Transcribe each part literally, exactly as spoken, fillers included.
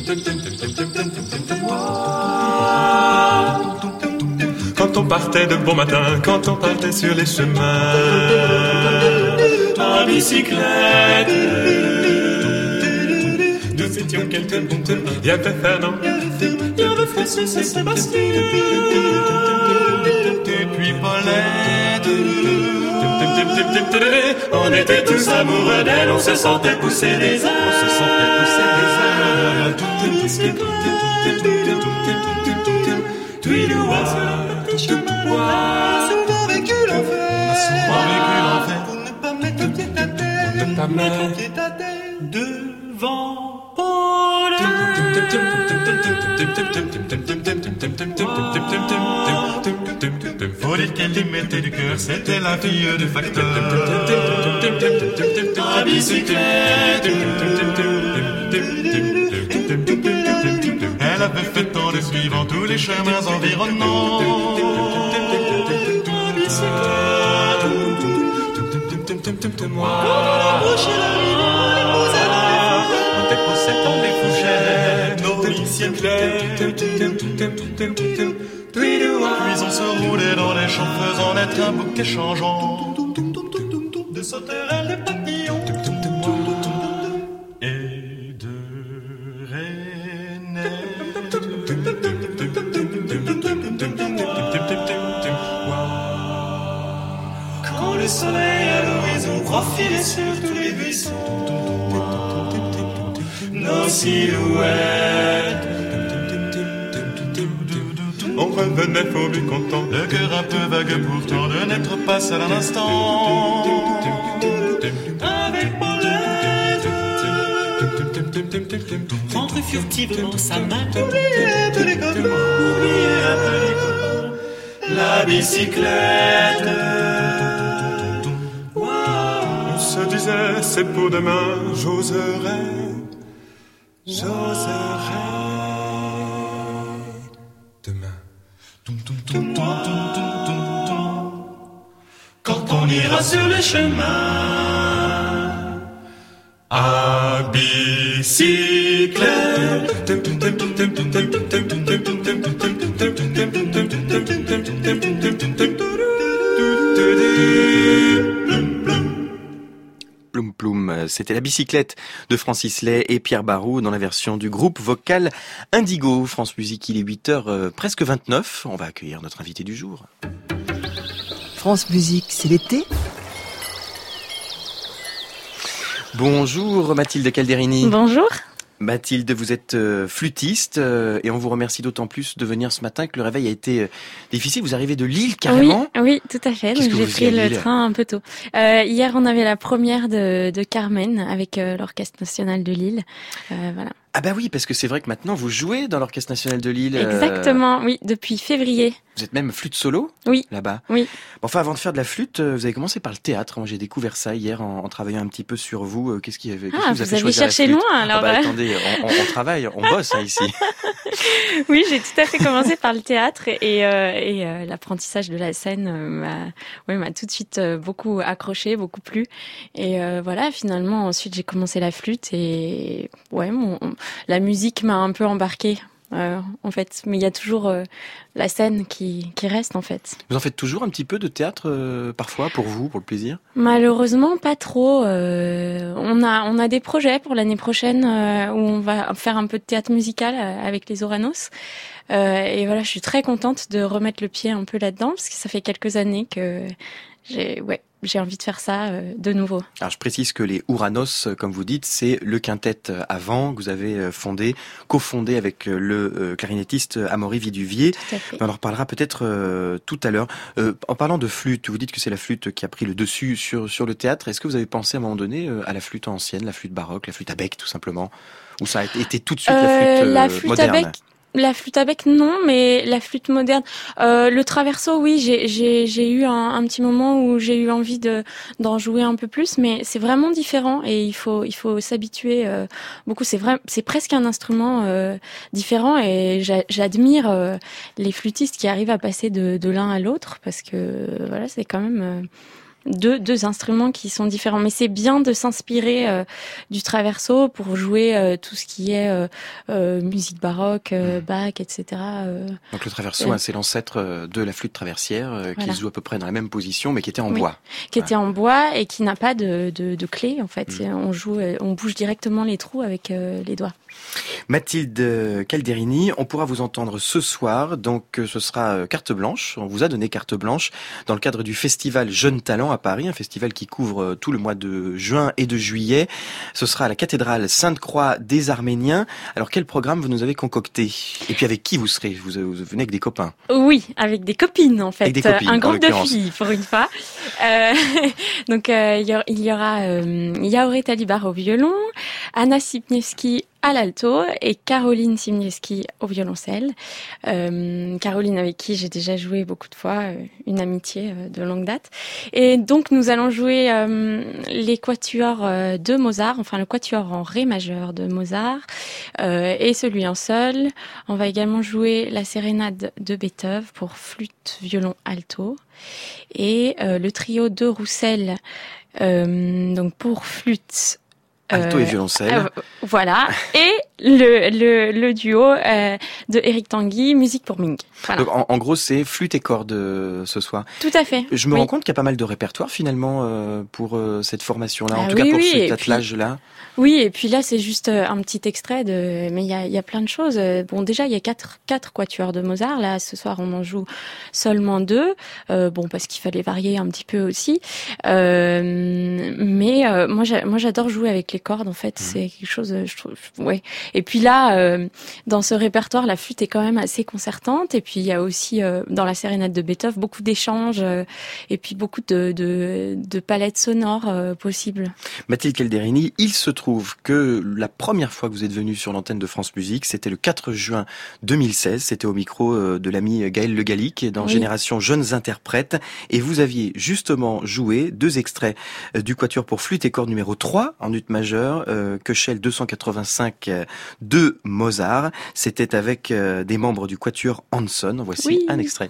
Quand on partait de bon matin, quand on partait sur les chemins en bicyclette, nous étions quelques bons. Il y avait Fernand, il y avait Francis et Sébastien, et puis Paulette. On était tous amoureux d'elle, on se sentait pousser des ailes, on se sentait pousser des ailes. Souvent vécu l'enfer, souvent vécu l'enfer, pour ne pas mettre le pied à terre, pour ne pas mettre le pied à terre devant Paul. Faut dire qu'elle y mettait du cœur, c'était la fille du facteur. À bicyclette, elle avait fait tant de suivant tous les chemins environnants. À bicyclette, moi, quand on approchait la rive, on déposait dans les fougères, on déposait dans les fougères nos bicyclettes. Puis on se roulait dans les champs, faisant naître un bouquet changeant de sauterelles et papillons et de rainettes. Quand le soleil à l'horizon profilait sur tous les buissons, nos silhouettes, on revenait fort bien content, le cœur un peu vague pourtant de n'être pas seul un instant. Avec Paulette, Entre furtivement sa main, oubliez tous les copains, oubliez un peu les copains. la bicyclette. on se disait c'est pour demain, j'oserais, j'oserais demain. Quand on ira sur les chemins à bicyclette, Ploum Ploum, c'était la bicyclette de Francis Lay et Pierre Barou dans la version du groupe vocal Indigo. France Musique, il est huit heures euh, presque vingt-neuf. On va accueillir notre invité du jour. France Musique, c'est l'été ? Bonjour Mathilde Calderini. Bonjour. Mathilde, vous êtes euh, flûtiste euh, et on vous remercie d'autant plus de venir ce matin que le réveil a été euh, difficile. Vous arrivez de Lille carrément ? Oui, oui, tout à fait. Qu'est-ce Donc que j'ai vous pris faisiez à le Lille ? train un peu tôt. Euh, hier, on avait la première de, de Carmen avec euh, l'Orchestre National de Lille. Euh, voilà. Ah bah oui, parce que c'est vrai que maintenant vous jouez dans l'Orchestre National de Lille. euh, Exactement, oui, depuis février. Vous êtes même flûte solo ? Oui. Là-bas. Oui. Bon, enfin, avant de faire de la flûte, euh, vous avez commencé par le théâtre. Moi, j'ai découvert ça hier en, en travaillant un petit peu sur vous. Euh, Qu'est-ce qui avait qu'est-ce Ah, qui vous a vous fait avez choisir la cherché flûte ? loin alors. Ah bah euh. attendez, on, on, on travaille, on bosse hein, ici. Oui, j'ai tout à fait commencé par le théâtre et, euh, et euh, l'apprentissage de la scène euh, m'a, ouais, m'a tout de suite euh, beaucoup accroché, beaucoup plu. Et euh, voilà, finalement, ensuite j'ai commencé la flûte et ouais, mon, la musique m'a un peu embarquée. Euh, en fait, mais il y a toujours euh, la scène qui, qui reste en fait. Vous en faites toujours un petit peu de théâtre euh, parfois pour vous, pour le plaisir ? Malheureusement, pas trop. Euh, on a on a des projets pour l'année prochaine euh, où on va faire un peu de théâtre musical euh, avec les Oranos. Euh, et voilà, je suis très contente de remettre le pied un peu là-dedans parce que ça fait quelques années que j'ai ouais j'ai envie de faire ça euh, de nouveau. Alors je précise que les Ouranos, comme vous dites, c'est le quintet avant que vous avez fondé, cofondé avec le euh, clarinettiste Amaury Viduvier. Tout à fait. On en reparlera peut-être euh, tout à l'heure. Euh, en parlant de flûte, vous dites que c'est la flûte qui a pris le dessus sur sur le théâtre. Est-ce que vous avez pensé à un moment donné euh, à la flûte ancienne, la flûte baroque, la flûte à bec tout simplement, ou ça a été tout de suite Euh, la flûte, euh, la flûte moderne? à bec. La flûte à bec, non, mais la flûte moderne. Euh, le traverso, oui, j'ai, j'ai, j'ai eu un, un petit moment où j'ai eu envie de, d'en jouer un peu plus, mais c'est vraiment différent et il faut, il faut s'habituer euh, beaucoup. C'est vrai, c'est presque un instrument euh, différent et j'a, j'admire euh, les flûtistes qui arrivent à passer de, de l'un à l'autre parce que voilà, c'est quand même. Euh, deux, deux instruments qui sont différents. Mais c'est bien de s'inspirer euh, du traverso pour jouer euh, tout ce qui est euh, euh, musique baroque, euh, Bach, et cetera. Euh, Donc le traverso, euh, hein, c'est l'ancêtre de la flûte traversière euh, voilà. qui se joue à peu près dans la même position, mais qui était en oui. bois. Qui ouais. était en bois et qui n'a pas de, de, de clé en fait. Mmh. On joue, on bouge directement les trous avec euh, les doigts. Mathilde Calderini, on pourra vous entendre ce soir, donc ce sera carte blanche, on vous a donné carte blanche dans le cadre du festival Jeunes Talents à Paris, un festival qui couvre tout le mois de juin et de juillet. Ce sera à la cathédrale Sainte-Croix des Arméniens. Alors quel programme vous nous avez concocté? Et puis avec qui vous serez? Vous, vous venez avec des copains? Oui, avec des copines en fait, avec des copines, un groupe de filles pour une fois. Euh, donc euh, il y aura euh, Yaoré Talibar au violon, Anna Sipniewski à l'alto et Caroline Simniewski au violoncelle. Euh, Caroline avec qui j'ai déjà joué beaucoup de fois, euh, une amitié euh, de longue date. Et donc nous allons jouer euh, les quatuors euh, de Mozart, enfin le quatuor en ré majeur de Mozart euh, et celui en sol. On va également jouer la sérénade de Beethoven pour flûte, violon, alto et euh, le trio de Roussel euh, donc pour flûte, alto euh, et violoncelle. Euh, voilà. Et le, le, le duo euh, de Éric Tanguy, musique pour Ming. Voilà. Donc en, en gros, c'est flûte et cordes euh, ce soir. Tout à fait. Je me oui. rends compte qu'il y a pas mal de répertoire finalement euh, pour euh, cette formation-là, ah, en tout oui, cas pour oui, cet attelage-là. Oui, et puis là, c'est juste un petit extrait de, mais il y a, il y a plein de choses. Bon, déjà, il y a quatre, quatre quatuors de Mozart. Là, ce soir, on en joue seulement deux. Euh, bon, parce qu'il fallait varier un petit peu aussi. Euh, mais euh, moi, j'a, moi, j'adore jouer avec les cordes. En fait, mmh. c'est quelque chose, je trouve, ouais. Et puis là, euh, dans ce répertoire, la flûte est quand même assez concertante. Et puis il y a aussi euh, dans la sérénade de Beethoven beaucoup d'échanges euh, et puis beaucoup de, de, de palettes sonores euh, possibles. Mathilde Calderini, il se trouve que la première fois que vous êtes venue sur l'antenne de France Musique, c'était le quatre juin deux mille seize. C'était au micro de l'ami Gaël Le Gallic dans oui. Génération Jeunes Interprètes. Et vous aviez justement joué deux extraits du quatuor pour flûte et cordes numéro trois en ut majeur, euh, Köchel deux cent quatre-vingt-cinq de Mozart. C'était avec euh, des membres du quatuor Hanson. Voici oui. un extrait.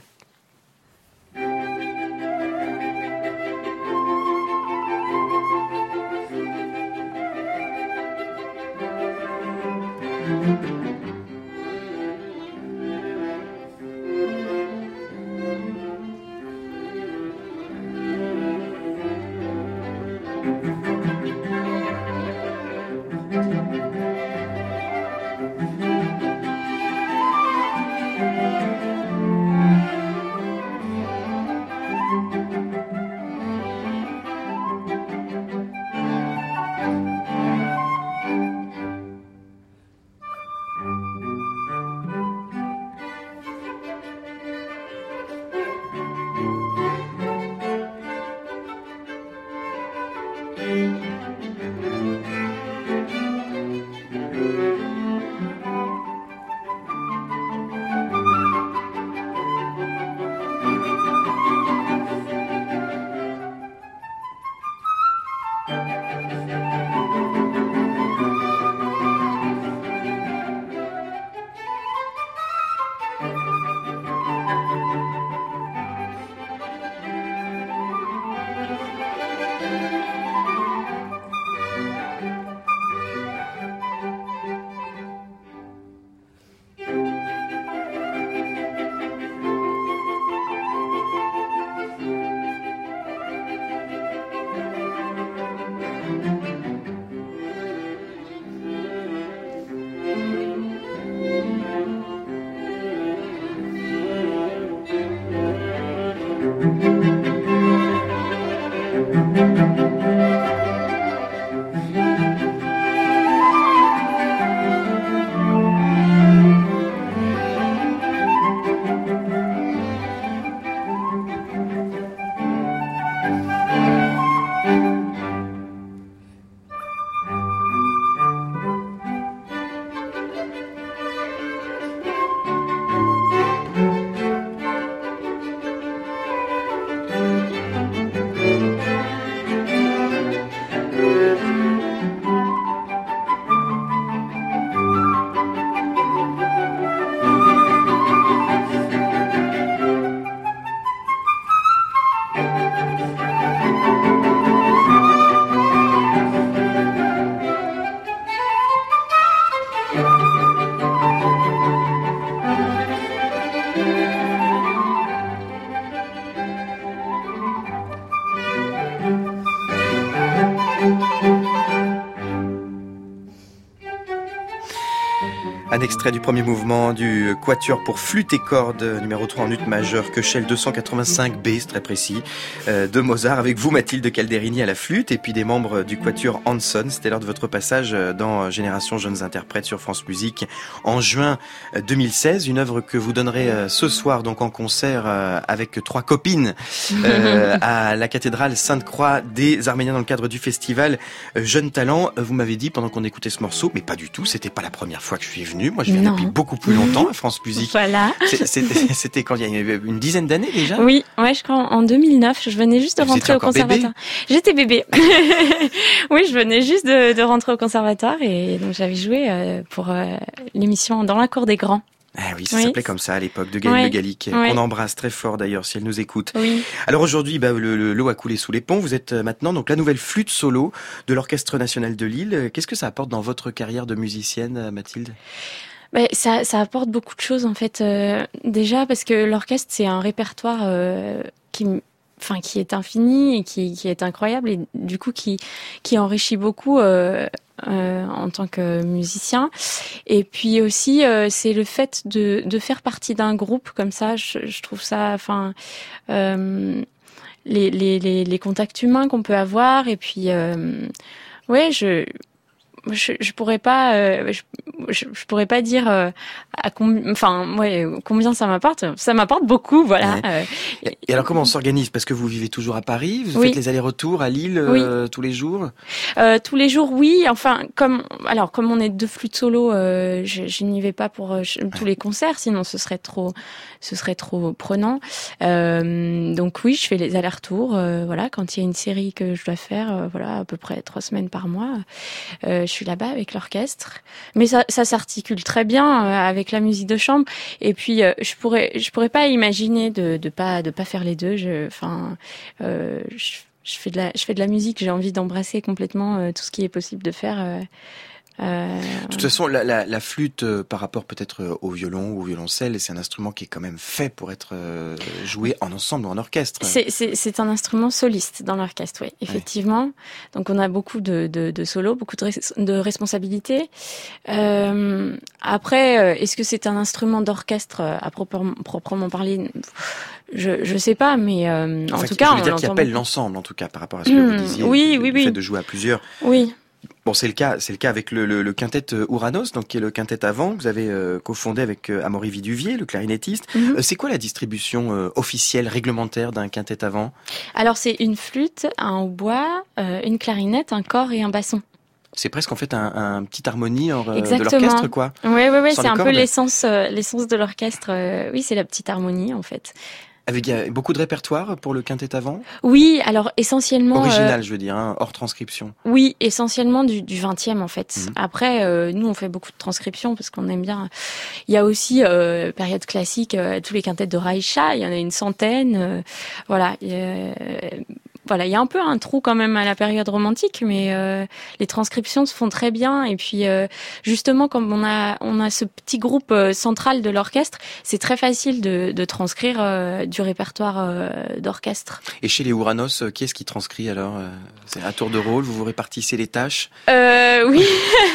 Un extrait du premier mouvement du Quatuor pour flûte et cordes, numéro trois en ut majeur, Köchel deux cent quatre-vingt-cinq B, c'est très précis, euh, de Mozart, avec vous Mathilde Calderini à la flûte, et puis des membres du Quatuor Hanson. C'était lors de votre passage dans Génération Jeunes Interprètes sur France Musique en juin deux mille seize, une œuvre que vous donnerez ce soir donc en concert avec trois copines euh, à la cathédrale Sainte-Croix des Arméniens dans le cadre du festival Jeunes Talents. Vous m'avez dit pendant qu'on écoutait ce morceau, mais pas du tout, c'était pas la première fois que je suis venu. Moi, je viens non. depuis beaucoup plus longtemps à France Musique. Voilà. C'était, c'était quand il y a une dizaine d'années déjà. Oui, ouais, je crois en deux mille neuf. Je venais juste de Vous rentrer au conservatoire. Bébé J'étais bébé. Oui, je venais juste de, de rentrer au conservatoire et donc j'avais joué euh, pour euh, l'émission Dans la cour des grands. Ah oui, ça oui. s'appelait comme ça à l'époque, de Gaëlle ouais. Le Gallic. Ouais. On embrasse très fort d'ailleurs si elle nous écoute. Oui. Alors aujourd'hui, bah, le, le, l'eau a coulé sous les ponts. Vous êtes maintenant donc la nouvelle flûte solo de l'Orchestre National de Lille. Qu'est-ce que ça apporte dans votre carrière de musicienne, Mathilde ? Ben, ça, ça apporte beaucoup de choses en fait. Euh, déjà parce que l'orchestre c'est un répertoire euh, qui, enfin, qui est infini et qui, qui est incroyable et du coup qui, qui enrichit beaucoup. Euh, Euh, en tant que musicien, et puis aussi euh, c'est le fait de de faire partie d'un groupe comme ça. Je, je trouve ça, enfin, euh, les les les les contacts humains qu'on peut avoir, et puis euh, ouais, je je je pourrais pas euh, je, je je pourrais pas dire euh, à combien enfin ouais combien ça m'apporte ça m'apporte beaucoup voilà ouais. euh, et, et alors comment on s'organise parce que vous vivez toujours à Paris, vous oui. faites les allers-retours à Lille oui. euh, tous les jours euh, tous les jours oui enfin comme alors comme on est deux flûtes solo euh, je, je n'y vais pas pour euh, je, tous ouais. les concerts sinon ce serait trop ce serait trop prenant euh, donc oui je fais les allers-retours euh, voilà quand il y a une série que je dois faire euh, voilà à peu près trois semaines par mois euh, je suis là-bas avec l'orchestre, mais ça, ça s'articule très bien euh, avec la musique de chambre. Et puis euh, je pourrais, je pourrais pas imaginer de de pas de pas faire les deux. Je, enfin, euh, je, je fais de la, je fais de la musique. J'ai envie d'embrasser complètement euh, tout ce qui est possible de faire. Euh, Euh... De toute façon, la, la, la flûte, euh, par rapport peut-être euh, au violon ou au violoncelle, c'est un instrument qui est quand même fait pour être euh, joué en ensemble ou en orchestre. C'est, c'est, c'est un instrument soliste dans l'orchestre, oui, effectivement. Ouais. Donc on a beaucoup de, de, de solos, beaucoup de, res- de responsabilités. Euh, après, euh, est-ce que c'est un instrument d'orchestre à proprement, proprement parler ? Je je sais pas, mais euh, en, en fait, tout cas, je veux dire on qu'il appelle beaucoup. l'ensemble, en tout cas, par rapport à ce que mmh, vous disiez. Oui, du, oui, du oui. fait de jouer à plusieurs. Oui. Bon, c'est le cas, c'est le cas avec le, le, le quintet Ouranos, donc qui est le quintet avant que vous avez euh, cofondé avec euh, Amaury Viduvier, le clarinettiste. Mm-hmm. Euh, c'est quoi la distribution euh, officielle, réglementaire d'un quintet avant ? Alors c'est une flûte, un hautbois, euh, une clarinette, un cor et un basson. C'est presque en fait un, un petit harmonie euh, de l'orchestre, quoi. Oui, oui, oui, c'est un cordes. peu l'essence, euh, l'essence de l'orchestre. Euh, oui, c'est la petite harmonie en fait. Avec il y a beaucoup de répertoire pour le quintet avant ? Oui, alors essentiellement... Original, euh, je veux dire, hein, hors transcription. Oui, essentiellement du, du vingtième en fait. Mmh. Après, euh, nous on fait beaucoup de transcriptions parce qu'on aime bien... Il y a aussi, euh, période classique, euh, tous les quintets de Reicha, il y en a une centaine. Euh, voilà, euh, voilà, il y a un peu un trou quand même à la période romantique, mais euh, les transcriptions se font très bien. Et puis euh, justement, comme on a on a ce petit groupe euh, central de l'orchestre, c'est très facile de, de transcrire euh, du répertoire euh, d'orchestre. Et chez les Ouranos, qui est-ce qui transcrit alors ? C'est à tour de rôle, vous vous répartissez les tâches ? euh, Oui,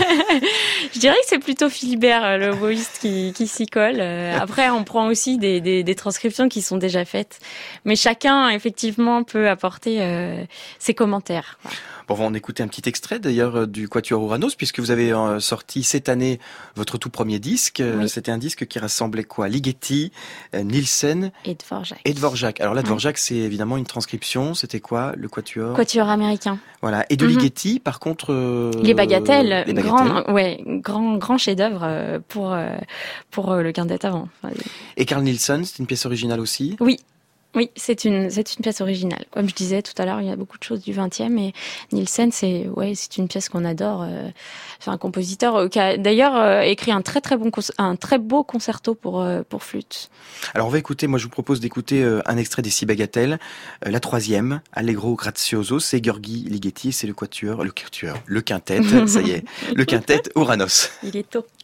je dirais que c'est plutôt Philibert, le oboïste, qui, qui s'y colle. Après, on prend aussi des, des, des transcriptions qui sont déjà faites, mais chacun effectivement peut apporter euh, ses commentaires. Bon, on va en écouter un petit extrait d'ailleurs du Quatuor Ouranos, puisque vous avez euh, sorti cette année votre tout premier disque. Oui. C'était un disque qui rassemblait quoi ? Ligeti, euh, Nielsen et Dvorak. Et Dvorak. Alors là, Dvorak, ouais. c'est évidemment une transcription. C'était quoi, le Quatuor ? Quatuor américain. Voilà. Et de mm-hmm. Ligeti, par contre, euh, les Bagatelles, les Bagatelles. Grand, ouais, grand, grand chef-d'œuvre pour pour le quintet avant. Enfin, et Carl Nielsen, c'est une pièce originale aussi ? Oui. Oui, c'est une c'est une pièce originale. Comme je disais tout à l'heure, il y a beaucoup de choses du vingtième et Nielsen, c'est ouais, c'est une pièce qu'on adore. Euh, c'est un compositeur qui a d'ailleurs euh, écrit un très très bon un très beau concerto pour euh, pour flûte. Alors on va écouter. Moi, je vous propose d'écouter euh, un extrait des Six Bagatelles, euh, la troisième, Allegro Grazioso. C'est Gheorghi Ligeti et c'est le quatuor, le quatuor, le quintet. Ça y est, le quintet Ouranos. Il est tôt.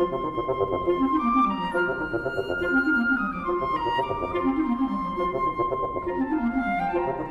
Thank you.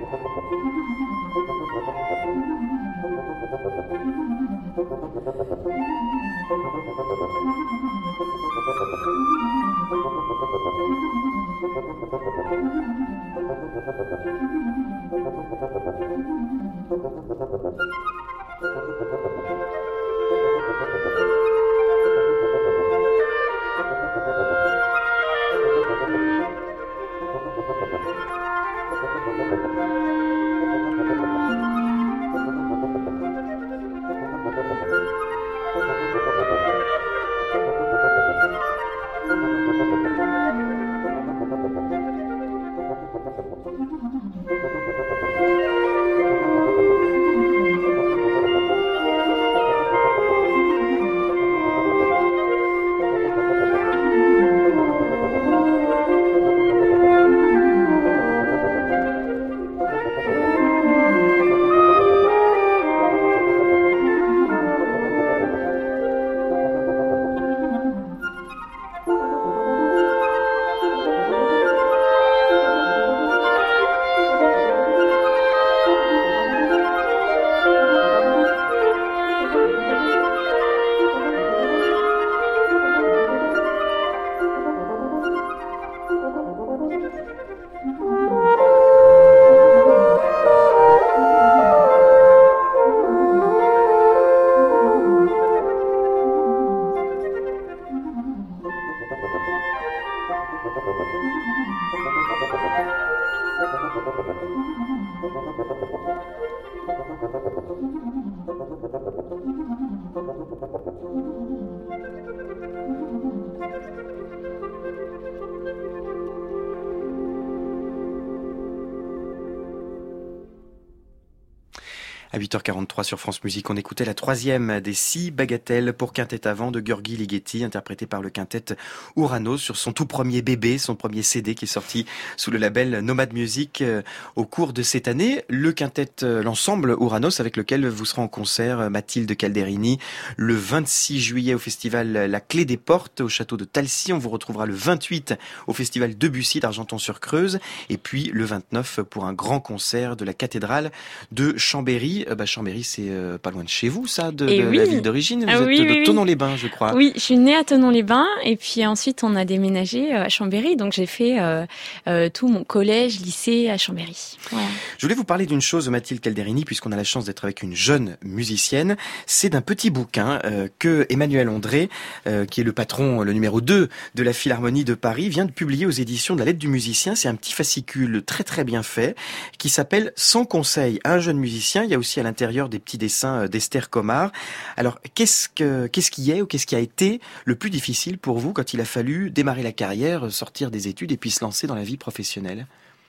À huit heures quarante-trois sur France Musique, on écoutait la troisième des six bagatelles pour quintet à vent de Gheorghi Ligeti, interprété par le quintet Ouranos sur son tout premier bébé, son premier C D qui est sorti sous le label Nomad Music au cours de cette année. Le quintet, l'ensemble Ouranos avec lequel vous serez en concert, Mathilde Calderini, le vingt-six juillet au festival La Clé des Portes au château de Talcy. On vous retrouvera le vingt-huit au festival Debussy d'Argenton-sur-Creuse et puis le vingt-neuf pour un grand concert de la cathédrale de Chambéry. Bah, Chambéry, c'est euh, pas loin de chez vous, ça, de, de oui. la ville d'origine. Vous ah, êtes oui, de oui, Thonon-les-Bains, je crois. Oui, je suis née à Thonon-les-Bains et puis ensuite on a déménagé à Chambéry, donc j'ai fait euh, euh, tout mon collège, lycée à Chambéry. Voilà. Je voulais vous parler d'une chose, Mathilde Calderini, puisqu'on a la chance d'être avec une jeune musicienne. C'est d'un petit bouquin euh, que Emmanuel Ondré, euh, qui est le patron, le numéro deux de la Philharmonie de Paris, vient de publier aux éditions de la Lettre du Musicien. C'est un petit fascicule très très bien fait qui s'appelle Sans conseil à un jeune musicien. Il y a aussi à l'intérieur des petits dessins d'Esther Comard. Alors, qu'est-ce que, qu'est-ce qui est ou qu'est-ce qui a été le plus difficile pour vous quand il a fallu démarrer la carrière, sortir des études et puis se lancer dans la vie professionnelle ?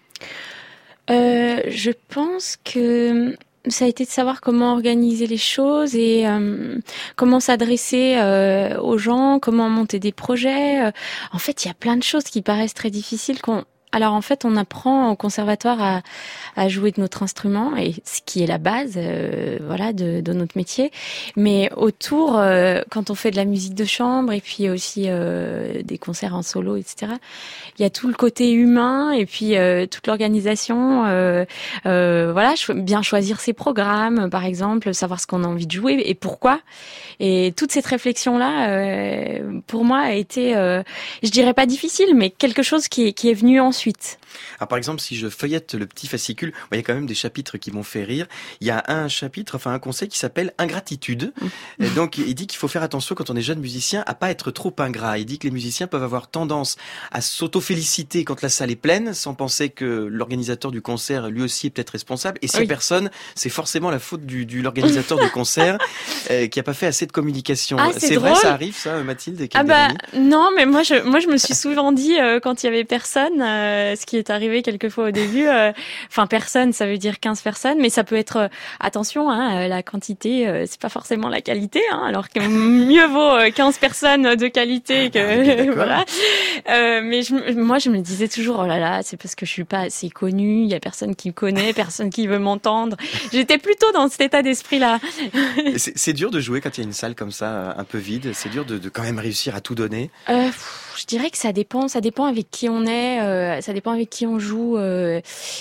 euh, Je pense que ça a été de savoir comment organiser les choses et euh, comment s'adresser euh, aux gens, comment monter des projets. En fait, il y a plein de choses qui paraissent très difficiles qu'on Alors en fait, on apprend au conservatoire à, à jouer de notre instrument, et ce qui est la base, euh, voilà, de, de notre métier. Mais autour, euh, quand on fait de la musique de chambre et puis aussi euh, des concerts en solo, et cetera, il y a tout le côté humain et puis euh, toute l'organisation. Euh, euh, voilà, bien choisir ses programmes, par exemple, savoir ce qu'on a envie de jouer et pourquoi. Et toute cette réflexion-là, euh, pour moi, a été, euh, je dirais pas difficile, mais quelque chose qui est, qui est venu ensuite. Alors par exemple, si je feuillette le petit fascicule, il y a quand même des chapitres qui m'ont fait rire. Il y a un chapitre, enfin un conseil qui s'appelle Ingratitude. Et donc il dit qu'il faut faire attention quand on est jeune musicien à pas être trop ingrat. Il dit que les musiciens peuvent avoir tendance à s'auto-féliciter quand la salle est pleine, sans penser que l'organisateur du concert lui aussi est peut-être responsable. Et si oui. personne, c'est forcément la faute du, du l'organisateur du concert euh, qui a pas fait assez de communication. Ah, c'est c'est drôle. vrai, ça arrive ça, Mathilde et Ah bah Calderini ? non, mais moi je moi je me suis souvent dit euh, quand il y avait personne, euh, ce qui est arrivé quelquefois au début. Enfin euh, personne, ça veut dire quinze personnes, mais ça peut être euh, attention, hein, la quantité, euh, c'est pas forcément la qualité. Hein, alors que mieux vaut quinze personnes de qualité que ah, voilà. Euh, mais je, moi je me disais toujours oh là là, c'est parce que je suis pas assez connue, il y a personne qui me connaît, personne qui veut m'entendre. J'étais plutôt dans cet état d'esprit-là. c'est, c'est dur de jouer quand il y a une salle comme ça, un peu vide. C'est dur de, de quand même réussir à tout donner. Euh, pff, je dirais que ça dépend. Ça dépend avec qui on est. Euh, ça dépend avec qui on joue. Euh,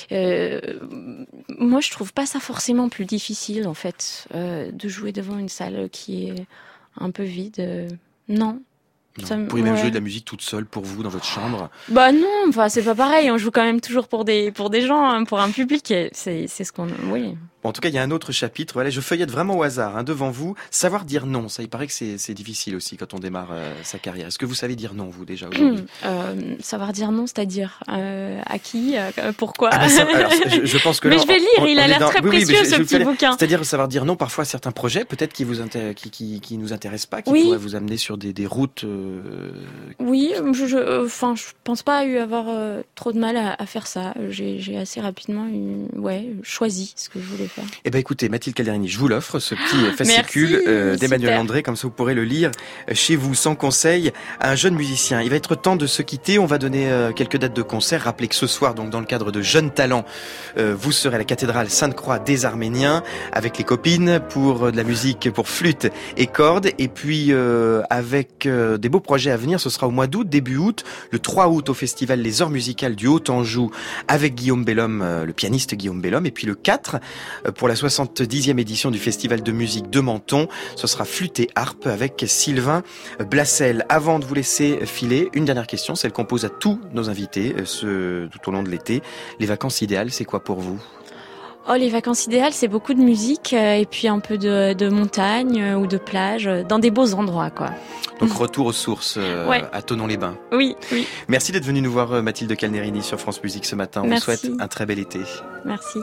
euh, moi, je trouve pas ça forcément plus difficile, en fait, euh, de jouer devant une salle qui est un peu vide. Euh, non. Non, Ça, vous pourriez ouais. même jouer de la musique toute seule pour vous dans votre chambre. Bah non, enfin c'est pas pareil. On joue quand même toujours pour des pour des gens, hein, pour un public. C'est c'est ce qu'on, oui. Bon, en tout cas, il y a un autre chapitre. Voilà, je feuillette vraiment au hasard hein, devant vous. Savoir dire non, ça, il paraît que c'est c'est difficile aussi quand on démarre euh, sa carrière. Est-ce que vous savez dire non, vous déjà aujourd'hui? euh, Savoir dire non, c'est-à-dire euh, à qui, euh, pourquoi? Ah ben ça, alors, je, je pense que mais là, je vais lire. on, il a on l'air dans... très oui, précieux oui, je, ce je petit bouquin. C'est-à-dire savoir dire non parfois à certains projets, peut-être qui vous intér... qui, qui qui nous intéressent pas, qui oui. pourraient vous amener sur des des routes. Euh... Oui, je, je, enfin, je pense pas eu avoir euh, trop de mal à, à faire ça. J'ai, j'ai assez rapidement, eu, ouais, choisi ce que je voulais faire. Eh ben, écoutez, Mathilde Calderini, je vous l'offre, ce petit fascicule euh, d'Emmanuel André, comme ça vous pourrez le lire chez vous, sans conseil, à un jeune musicien. Il va être temps de se quitter. On va donner euh, quelques dates de concert. Rappelez que ce soir, donc dans le cadre de Jeunes Talents, euh, vous serez à la cathédrale Sainte-Croix des Arméniens avec les copines pour euh, de la musique pour flûte et cordes. Et puis euh, avec euh, des beaux projets à venir, ce sera au mois d'août, début août, le trois août au festival Les Heures Musicales du Haut-Anjou avec Guillaume Bellhomme, euh, le pianiste Guillaume Bellhomme. Et puis le quatre, euh, pour la soixante-dixième édition du festival de musique de Menton, ce sera flûte et harpe avec Sylvain Blassel. Avant de vous laisser filer, une dernière question, celle qu'on pose à tous nos invités euh, ce, tout au long de l'été. Les vacances idéales, c'est quoi pour vous? Oh, les vacances idéales, c'est beaucoup de musique euh, et puis un peu de, de montagne euh, ou de plage, euh, dans des beaux endroits, quoi. Donc retour aux sources euh, ouais. à Thonon-les-Bains. Oui, oui. Merci d'être venue nous voir, euh, Mathilde Calderini, sur France Musique ce matin. On Merci. vous souhaite un très bel été. Merci.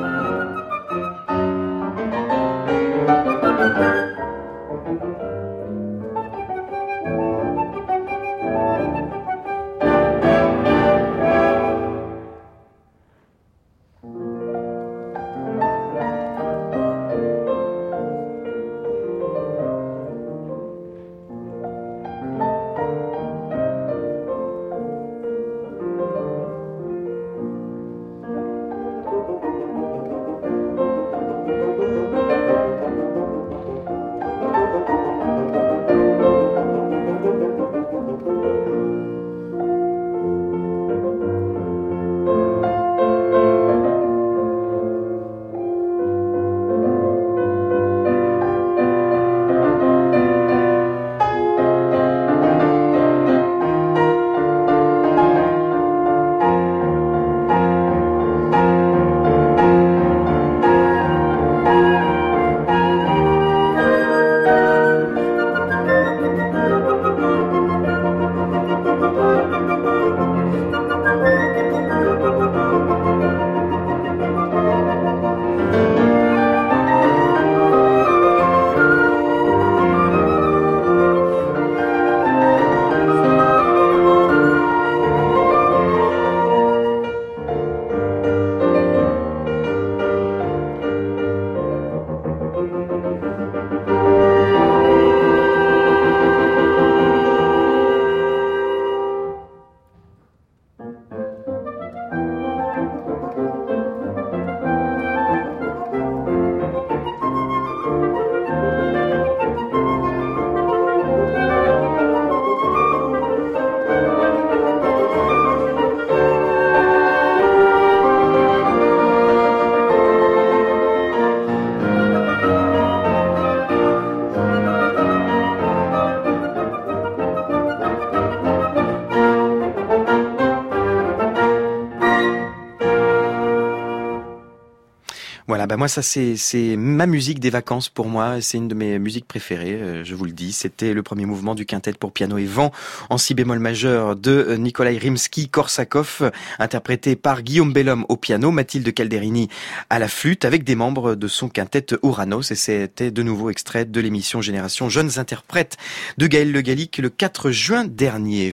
Voilà, bah moi ça c'est c'est ma musique des vacances pour moi, c'est une de mes musiques préférées, euh, je vous le dis. C'était le premier mouvement du quintet pour piano et vent en si bémol majeur de Nikolai Rimsky-Korsakov, interprété par Guillaume Bellhomme au piano, Mathilde Calderini à la flûte, avec des membres de son quintet Ouranos. Et c'était de nouveau extrait de l'émission Génération Jeunes Interprètes de Gaël Le Gallic le quatre juin dernier.